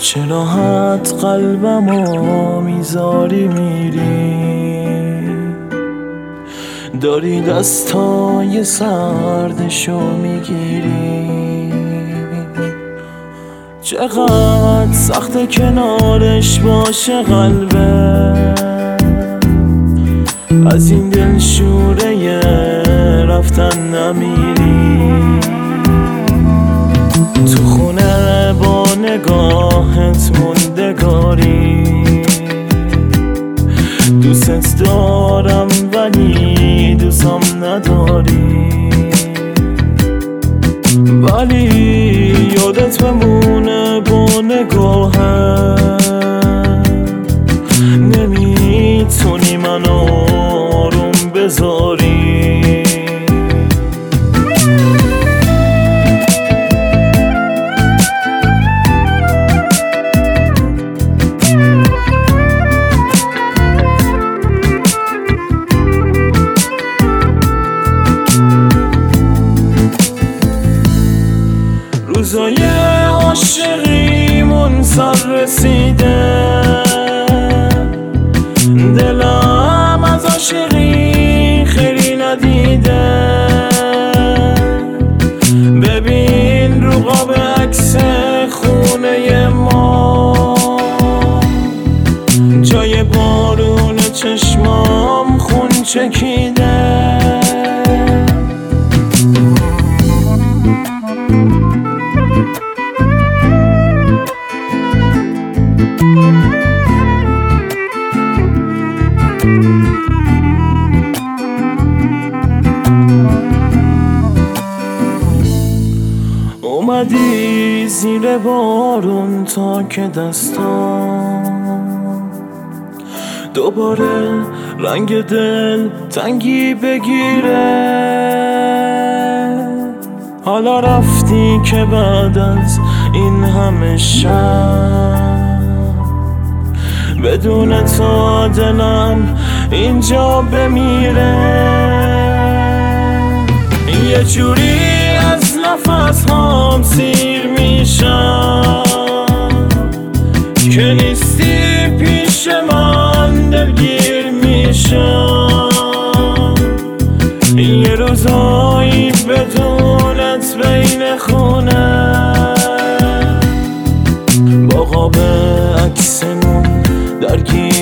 چه راحت قلبمو میذاری میری، داری دستای سردشو میگیری. چقدر سخت کنارش باشه قلبه، از این دلشوره رفتن نمیری. تو خونه با نگاهت موندگاری، دوست دارم ولی دوستم نداری. ولی یادت بمونه با نگاهت، نمیتونی منو آروم بذاری. روزای عاشقیمون سر رسیده، دلم از عاشقی خیلی ندیده. ببین رو قاب عکس خونه ما، جای بارون چشمام خون چکیده. اومدی زیر بارون تا که دستام دوباره رنگ دل تنگی بگیره. حالا رفتی که بعد از این همه شب، بدون تو دلم اینجا بمیره. یه جوری از نفس هام سیر میشم که نیستی پیش من، دلگیر میشم. یه روزایی بدونت بین خونه، با قاب عکسمون درگیر